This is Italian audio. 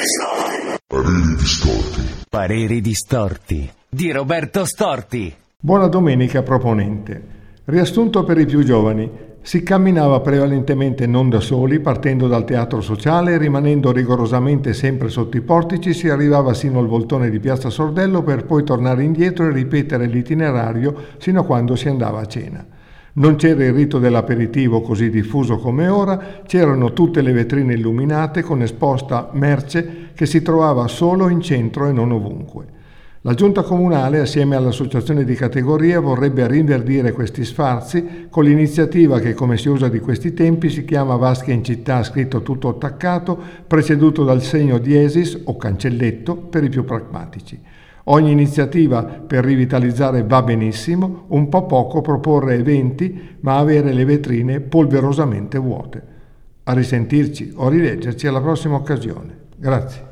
Pareri distorti. Pareri distorti di Roberto Storti. Buona domenica proponente. Riassunto per i più giovani. Si camminava prevalentemente non da soli, partendo dal teatro sociale e rimanendo rigorosamente sempre sotto i portici, si arrivava sino al voltone di Piazza Sordello per poi tornare indietro e ripetere l'itinerario sino a quando si andava a cena. Non c'era il rito dell'aperitivo così diffuso come ora, c'erano tutte le vetrine illuminate con esposta merce che si trovava solo in centro e non ovunque. La Giunta Comunale, assieme all'associazione di categoria, vorrebbe rinverdire questi sfarzi con l'iniziativa che, come si usa di questi tempi, si chiama Vasche in città, scritto tutto attaccato, preceduto dal segno diesis o cancelletto per i più pragmatici. Ogni iniziativa per rivitalizzare va benissimo, un po' poco proporre eventi, ma avere le vetrine polverosamente vuote. A risentirci o rileggerci alla prossima occasione. Grazie.